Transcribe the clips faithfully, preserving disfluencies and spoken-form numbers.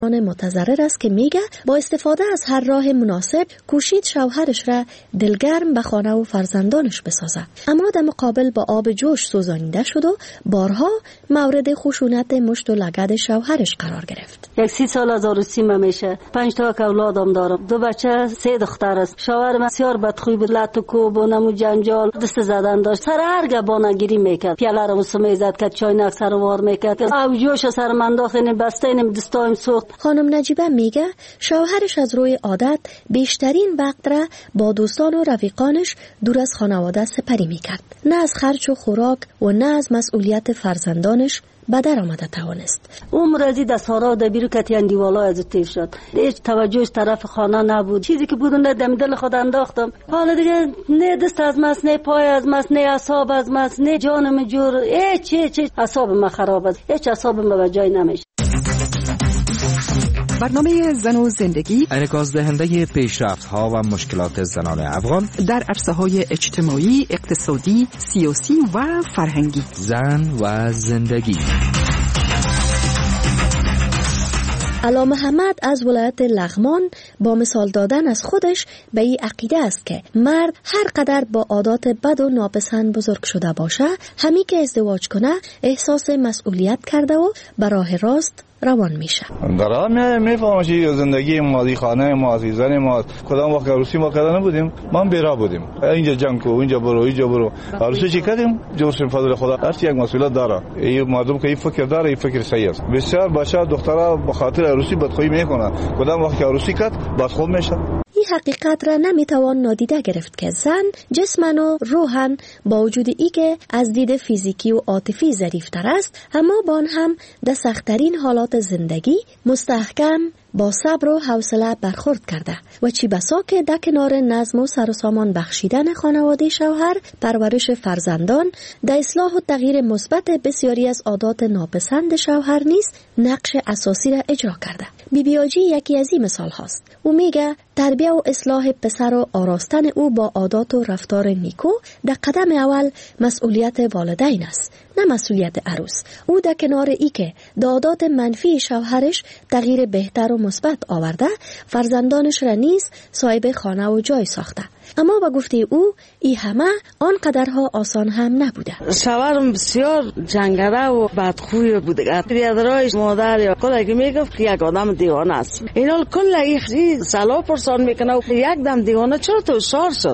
متضرر است که میگه با استفاده از هر راه مناسب کوشید شوهرش را دلگرم به خانه و فرزندانش بسازه، اما در مقابل با آب جوش سوزانیده شد و بارها مورد خشونت مشت و لگد شوهرش قرار گرفت. یک سی سال از عروسیم میشه، پنج تا اولادم دارم، دو بچه، سه دختر است. شوهرم بسیار بدخوی بود، لط و کوب و نمو جنجال، دست زدن داشت، سر هر گبانگیری میکرد، پیاله رو سمیزد کرد، چاینک سر وار میکرد، آب جوش سر من انداخت، بسته اینم دستایم سوخت. خانم نجیبه میگه شوهرش از روی عادت بیشترین وقت را با دوستان و رفیقانش دور از خانواده سپری میکرد، نه از خرج و خوراک و نه از مسئولیت فرزندانش به در آمده توانست. عمر ازی دست هارا و دبیرو کتیان دیوالا از تیر شد، هیچ توجهش طرف خانه نبود، چیزی که بود نه دم دل خود انداختم. حالا دیگه نه دست از ماست، نه پای از ماست، نه اعصاب از ماست، نه جانم جور، هیچ هیچ اعصاب ما خراب است، هیچ اعصاب ما به جای نمیشه. برنامه زن و زندگی انعکاس دهنده پیشرفت‌ها و مشکلات زنان افغان در عرصه‌های اجتماعی، اقتصادی، سیاسی و فرهنگی. زن و زندگی. علا محمد از ولایت لغمان با مثال دادن از خودش به این عقیده است که مرد هر قدر با عادات بد و ناپسند بزرگ شده باشه، همی که ازدواج کنه احساس مسئولیت کرده و به راه راست روان میشه. در آن میفهمم که زندگی ماضی خانه ما عزیزان ما کدام وقت عروسی ما کردن نبودیم، ما بیرا بودیم، اینجا جنگ کو، اینجا برو، اینجا برو. عروسی چی کردیم؟ جور فضل خدا هر چی یک مسئولیت داره. این مردم که این فکر داره، این فکر صحیح است. بسیار بچه دخترها به خاطر عروسی بدخویی میکنه، کدام وقت عروسی کرد بدخو میشه. این حقیقت را نمیتوان نادیده گرفت که زن جسمن و روحن با وجود ای که از دید فیزیکی و عاطفی ظریفتر است، اما با آن هم در سخت‌ترین حالات زندگی مستحکم با صبر و حوصله برخورد کرده و چی بسا که در کنار نظم و سر و سامان بخشیدن خانواده شوهر، پرورش فرزندان، در اصلاح و تغییر مثبت بسیاری از عادات ناپسند شوهر نیز نقش اساسی را اجرا کرده. بی بی آجی یکی از این مثال هاست. او میگه تربیت و اصلاح پسر و آراستن او با عادات و رفتار نیکو در قدم اول مسئولیت والدین است، نه مسئولیت عروس. او در کنار ای که عادات منفی شوهرش تغییر بهتر و مثبت آورده، فرزندانش را نیز صاحب خانه و جای ساخته. اما با گفته او ای همه آن قدرها آسان هم نبوده. شوهرم بسیار جنگره و بدخوی بوده. بیادرایش مادر یا کلا که میگفت که یک آدم دیوانه است. اینا کلا این سلا پرسان میکنه و یک دم دیوانه چرا تو شار شد؟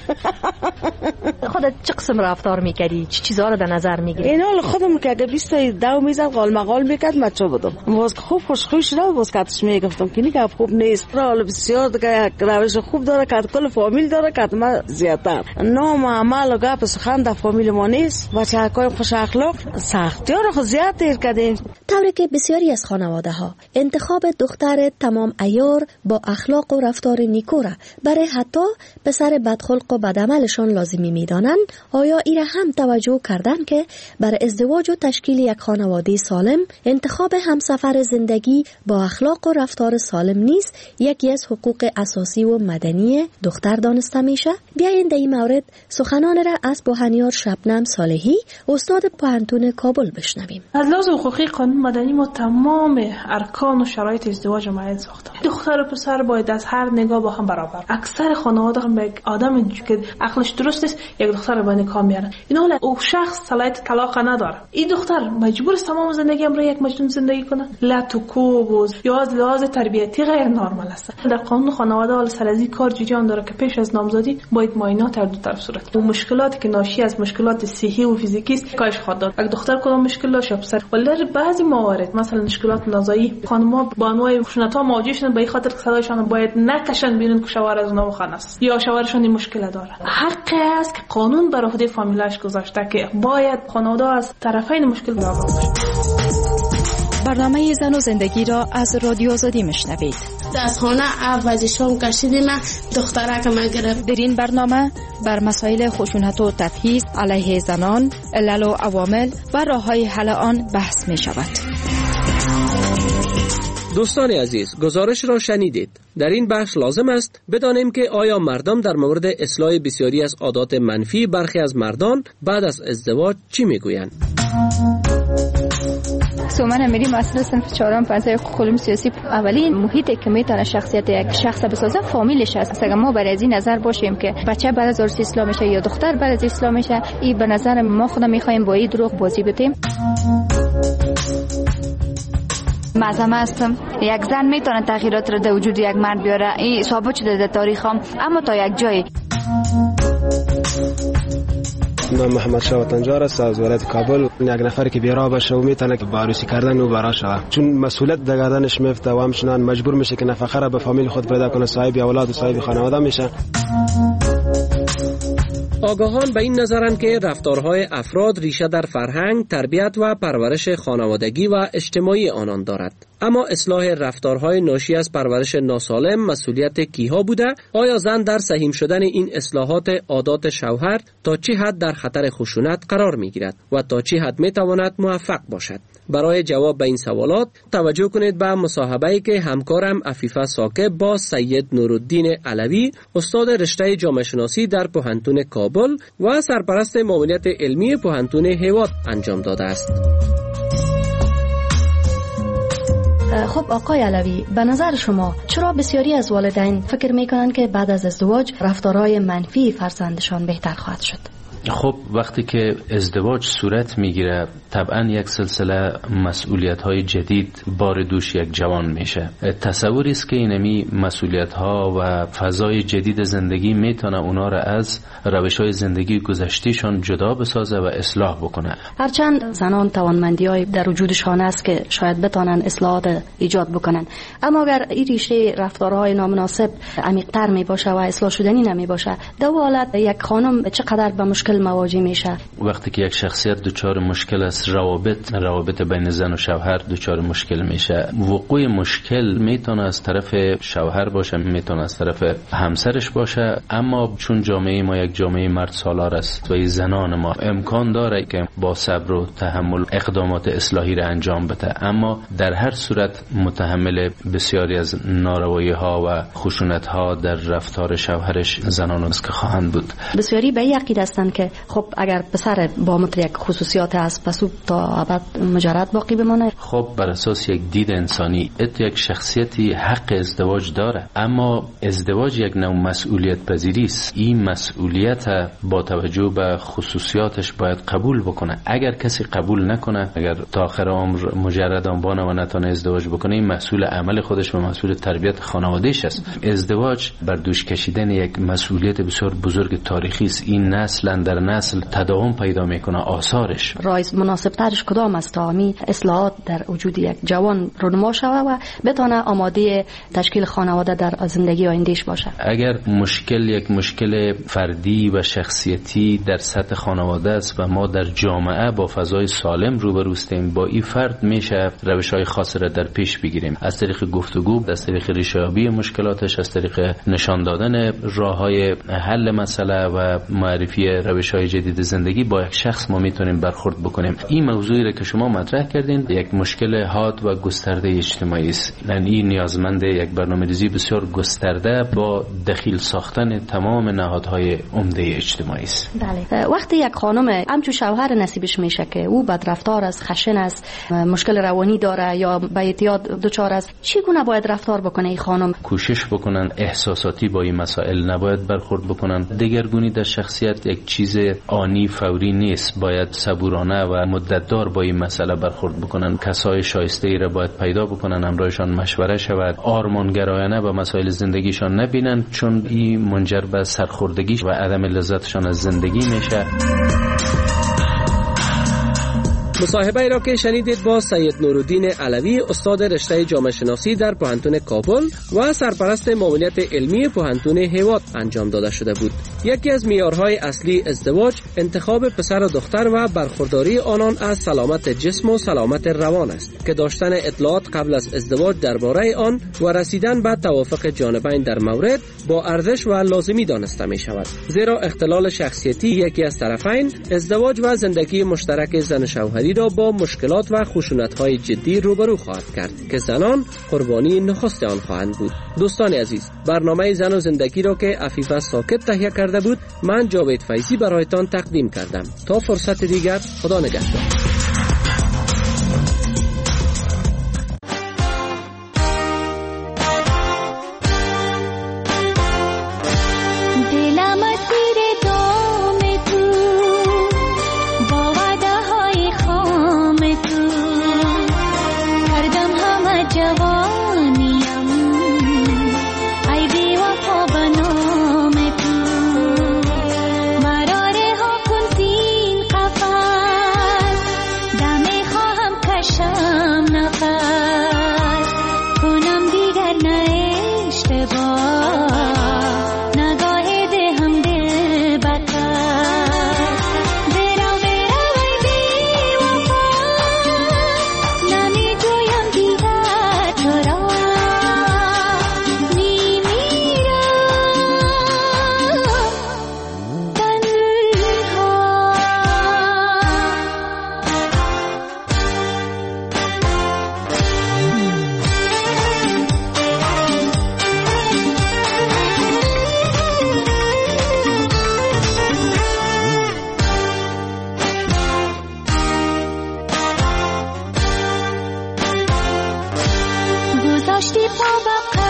خودت چه قسم رفتار میکردی؟ چه چیزها رو در نظر میگیری؟ اینا خودم که اگه بیست دو میزد قال مقال میکرد من چه بدم؟ باز خوب خوشخوی شده و باز کاتش میگفتم که نیگه خوب نیست. حالا بسیار دیگه روش خوب داره که کل فامیل داره که ما زیادتر نام عمل و گپ سخن در فامیل ما نیست. بچه‌های خوش اخلاق سختیار خو زیاد دیر کردیم. طوری که بسیاری از خانواده ها انتخاب دختر تمام عیار با اخلاق و رفتار نیکو را برای حتی پسر بدخلق و بدعملشان لازمی میدانند، آیا ایره هم توجه کردن که برای ازدواج و تشکیل یک خانواده سالم انتخاب همسفر زندگی با اخلاق و رفتار سالم نیست یکی از حقوق اساسی و مدنی دختر دانسته میشه؟ بیاین در این مورد سخنان را از بوهنیار شبنم صالحی، استاد پوهنتون کابل بشنویم. از لحاظ حقوقی قانون مدنی ما تمام ارکان و شرایط ازدواج معین ساختیم. دختر و پسر باید از هر نگاه با هم برابر. اکثر خانواده هم یک آدم که عقلش درست است یک دختر رو به نکاح میارن. این حالا او شخص صلاحیت طلاق نداره. این دختر مجبور است تمام زندگی هم رو یک مجنون زندگی کنه. لط و کوب یا از لحاظ تربیتی غیر نرمال است. در قانون خانواده حال سرازی کار جریان داره که پیش از نامزدی باید معاینات هر دو طرف صورت. اون مشکلاتی که ناشی از مشکلات صحی و فیزیکی است کاش خود داد. اگه دختر کدام مشکل داشت پسر ولی در بعضی موارد مثلا مشکلات نازایی خانم‌ها با انواع خشونت‌ها مواجه شدن به خاطر که صدایشان باید نکشن بیرون که شوهر از اونها خانه است یا شوهرشون این مشکل داره. حق است که قانون بر عهده فامیلش گذاشته که باید خانواده از طرفین مشکل برابر باشند. برنامه زن و زندگی را از رادیو آزادی میشنوید. از خانه عوضشون کشیدیم دختره که من گرفت. در این برنامه بر مسائل خشونت و تبعیض علیه زنان، علل و عوامل و راه‌های حل آن بحث می شود. دوستان عزیز، گزارش را شنیدید. در این بخش لازم است بدانیم که آیا مردم در مورد اصلاح بسیاری از عادات منفی برخی از مردان بعد از ازدواج چی میگویند؟ سومن امیری مسئول صنف چهارم پنځه حقوق علوم سیاسی. اولین محیطی که میتونه شخصیت یک شخص بسازه فامیلش است. اگه ما بر از این نظر باشیم که بچه بعد از عروسی اسلام میشه یا دختر بعد از اسلام میشه، این به نظر ما خودم میخوایم با این دروغ بازی بدیم. معظم هستم. یک زن میتونه تغییرات رو در وجود یک مرد بیاره، این ثابت شده در تاریخ هم، اما تا یک جایی. من محمد شاه وطنجار است از ولایت کابل. یک نفر که بیراه باشه و میتونه که با عروسی کردن او برا شود، چون مسئولیت در گردنش میفته و همچنان مجبور میشه که نفقه را به فامیل خود پیدا کنه، صاحب اولاد و صاحب خانواده میشه. آگاهان به این نظرند که رفتارهای افراد ریشه در فرهنگ، تربیت و پرورش خانوادگی و اجتماعی آنان دارد. اما اصلاح رفتارهای ناشی از پرورش ناسالم مسئولیت کیها بوده؟ آیا زن در سهیم شدن این اصلاحات عادات شوهر تا چه حد در خطر خشونت قرار میگیرد و تا چه حد میتواند موفق باشد؟ برای جواب به این سوالات توجه کنید به مصاحبه‌ای که همکارم عفیفه ساکب با سید نورالدین علوی، استاد رشته جامعه شناسی در پوهنتون کابل و سرپرست ماموریت علمی پوهنتون هیوات انجام داده است. خب آقای علوی، به نظر شما چرا بسیاری از والدین فکر میکنن که بعد از ازدواج رفتارهای منفی فرزندشان بهتر خواهد شد؟ خب وقتی که ازدواج صورت میگیره طبعا یک سلسله مسئولیت های جدید بار دوش یک جوان میشه. تصوری است که اینمی مسئولیت ها و فضای جدید زندگی میتونه اونا را از روش های زندگی گذشتیشان جدا بسازه و اصلاح بکنه. هرچند زنان توانمندی های در وجودشان است که شاید بتانن اصلاحات ایجاد بکنن، اما اگر این ریشه رفتارهای نامناسب عمیق‌تر می باشه و اصلاح شدنی نمی باشه، در حالت یک خانم چقدر به مشکل مواجه میشه؟ وقتی که یک شخصیت دچار مشکل است، روابط روابط بین زن و شوهر دچار مشکل میشه. وقوع مشکل میتونه از طرف شوهر باشه، میتونه از طرف همسرش باشه، اما چون جامعه ما یک جامعه مرد سالار است و زنان ما امکان داره که با صبر و تحمل اقدامات اصلاحی را انجام بده، اما در هر صورت متحمل بسیاری از ناروایی ها و خشونت ها در رفتار شوهرش زنان است که خواهند بود. بسیاری به یقین هستند که خب اگر پسر با متر یک خصوصیات است پس او تا ابد مجرد باقی بمانه. خب بر اساس یک دید انسانی ات یک شخصیتی حق ازدواج داره، اما ازدواج یک نوع مسئولیت پذیری است. این مسئولیت با توجه به خصوصیاتش باید قبول بکنه. اگر کسی قبول نکنه، اگر تا آخر عمر مجرد آن بانه و نتونه ازدواج بکنه، این مسئول عمل خودش و مسئول تربیت خانواده‌اش است. ازدواج بر دوش کشیدن یک مسئولیت بسیار بزرگ تاریخی است. این نسل در نسل تداوم پیدا میکنه آثارش. رای مناسب ترش کدام است تا می اصلاحات در وجود یک جوان رونما شود و بتونه آماده تشکیل خانواده در زندگی آیندهش باشه؟ اگر مشکل یک مشکل فردی و شخصیتی در سطح خانواده است و ما در جامعه با فضای سالم روبرو هستیم، با این فرد میشه روش‌های خاصی را در پیش بگیریم، از طریق گفتگو، از طریق ریشه‌یابی مشکلاتش، از طریق نشان دادن راه‌های حل مسئله و معرفی روش‌های جدید زندگی با یک شخص ما میتونیم برخورد بکنیم. این موضوعی را که شما مطرح کردین یک مشکل حاد و گسترده اجتماعی است. یعنی این نیازمند یک برنامه‌ریزی بسیار گسترده با دخیل ساختن تمام نهادهای عمده اجتماعی است. بله. وقتی یک خانم همچون شوهر نصیبش میشه که او بدرفتار است، خشن است، مشکل روانی داره یا به اعتیاد دچار است، چگونه باید رفتار بکنه این خانم؟ کوشش بکنن احساساتی با این مسائل نباید برخورد بکنن. دگرگونی در شخصیت یک چیز آنی فوری نیست، باید صبورانه و مدتدار با این مسئله برخورد بکنن. کسای شایسته ای را باید پیدا بکنن، همراهشان مشوره شود، آرمانگرایانه به مسائل زندگیشان نبینن، چون این منجر به سرخوردگی و عدم لذتشان از زندگی میشه. مصاحبه ای را که شنیدید با سید نورالدین علوی، استاد رشته جامعه شناسی در پوهنتون کابل و سرپرست معاونیت علمی پوهنتون هیوات انجام داده شده بود. یکی از معیارهای اصلی ازدواج انتخاب پسر و دختر و برخورداری آنان از سلامت جسم و سلامت روان است که داشتن اطلاعات قبل از ازدواج درباره آن و رسیدن به توافق جانبین در مورد با ارزش و لازمی دانسته می شود. زیرا اختلال شخصیتی یکی از طرفین ازدواج و زندگی مشترک زن شوهری را با مشکلات و خشونت‌های جدی روبرو خواهد کرد که زنان قربانی نخست آن خواهند بود. دوستان عزیز، برنامه زن و زندگی را که عفیفه ساکت تهیه کرده بود، من جاوید فیضی برایتان تقدیم کردم. تا فرصت دیگر، خدا نگهدار. گذاشتی پا با